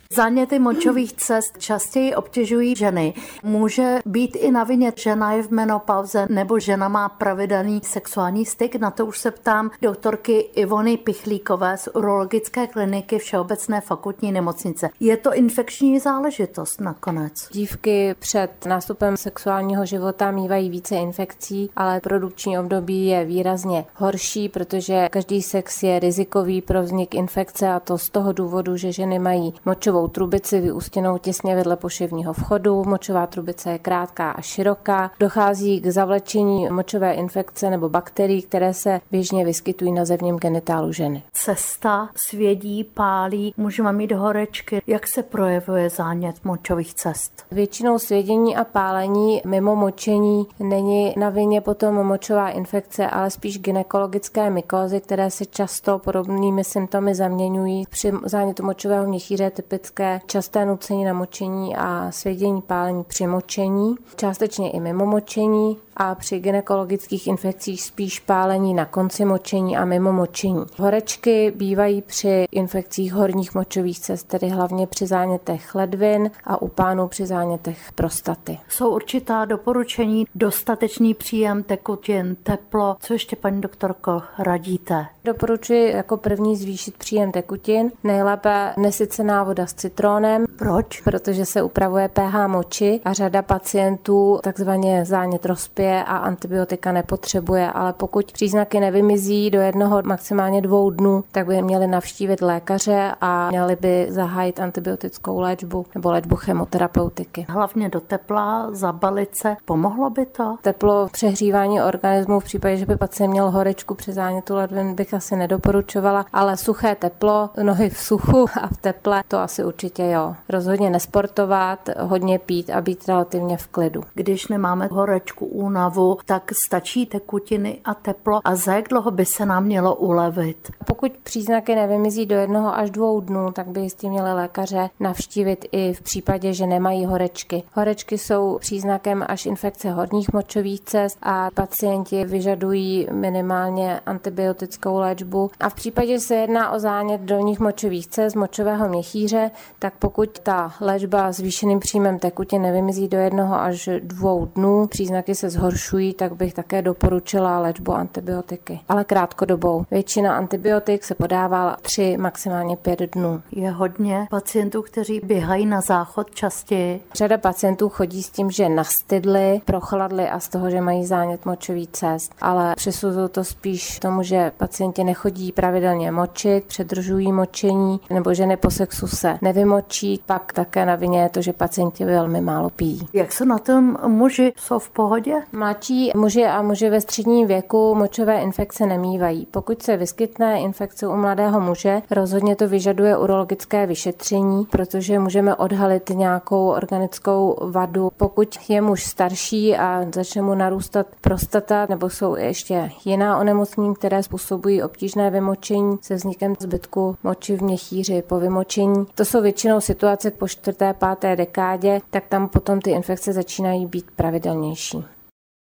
Záněty močových cest častěji obtěžují ženy. Může být i na vině, žena je v menopauze nebo žena má pravidelný sexuální styk. Na to už se ptám doktorky Ivony Pichlíkové z urologické kliniky Všeobecné fakultní nemocnice. Je to infekční záležitost nakonec? Dívky před nástupem sexuálního života mívají více infekcí, ale produkční období je výrazně horší, protože každý sex je rizikový pro vznik infekce, a to z toho důvodu, že ženy mají močovou trubici vyústěnou těsně vedle poševního vchodu. Močová trubice je krátká a široká. Dochází k zavlečení močové infekce nebo bakterií, které se běžně vyskytují na zevním genitálu ženy. Cesta svědí, pálí, můžeme mít horečky. Jak se projevuje zánět močových cest? Většinou svědění a pálení mimo močení není na vině potom močová infekce, ale spíš gynekologické mykózy, které se často podobnými symptomy zaměňují. Při zánětu močového měchýře je typické časté nucení na močení a svědění, pálení při močení, částečně i mimo močení, a při gynekologických infekcích spíš pálení na konci močení a mimo močení. Horečky bývají při infekcích horních močových cest, tedy hlavně při zánětech ledvin a u pánů při zánětech prostaty. Jsou určitá doporučení, dostatečný příjem tekutin, teplo. Co ještě, paní doktorko, radíte? Doporučuji jako první zvýšit příjem tekutin. Nejlépe nesycená voda s citronem. Proč? Protože se upravuje pH moči a řada pacientů takzvaně zánět rozpije a antibiotika nepotřebuje, ale pokud příznaky nevymizí do 1, maximálně 2 dnů, tak by měli navštívit lékaře a měli by zahájit antibiotickou léčbu nebo léčbu chemoterapeutiky. Hlavně do tepla, zabalit se. Pomohlo by to? Teplo, přehřívání organismu v případě, že by pacient měl horečku při zánětu ledvin, bych asi nedoporučovala, ale suché teplo, nohy v suchu a v teple, to asi určitě jo. Rozhodně nesportovat, hodně pít a být relativně v klidu. Když nemáme horečku, únavu, tak stačí tekutiny a teplo. A za jak dlouho by se nám mělo ulevit? Pokud příznaky nevymizí do 1 až 2 dnů, tak by jistě měli lékaře navštívit i v případě, že nemají horečky. Horečky jsou příznakem až infekce horních močových cest a pacienti vyžadují minimálně antibiotickou léčbu. A v případě, že se jedná o zánět dolních močových cest, močového měchýře, tak pokud ta léčba s zvýšeným příjmem tekutin nevymizí do 1 až 2 dnů, příznaky se zhoršují, tak bych také doporučila léčbu antibiotiky. Ale krátkodobou. Většina antibiotik se podává 3, maximálně 5 dnů. Je hodně pacientů, kteří běhají na záchod častěji. Řada pacientů chodí s tím, že nastydli, prochladli a z toho, že mají zánět močových cest, ale přisuzují to spíš tomu, že pacienti nechodí pravidelně močit, předržují močení, nebo ženy po sexu se nevymočí. Pak také na vině je to, že pacienti velmi málo pijí. Jak se na tom muži, jsou v pohodě? Mladší muži a muži ve středním věku močové infekce nemívají. Pokud se vyskytne infekce u mladého muže, rozhodně to vyžaduje urologické vyšetření, protože můžeme odhalit nějakou organickou vadu. Pokud je muž starší a začne mu narůstat prostata, nebo jsou ještě jiná onemocnění, které způsobují obtížné vymočení se vznikem zbytku moči v měchýři po vymočení. To jsou většinou situace po 4., 5. dekádě, tak tam potom ty infekce začínají být pravidelnější.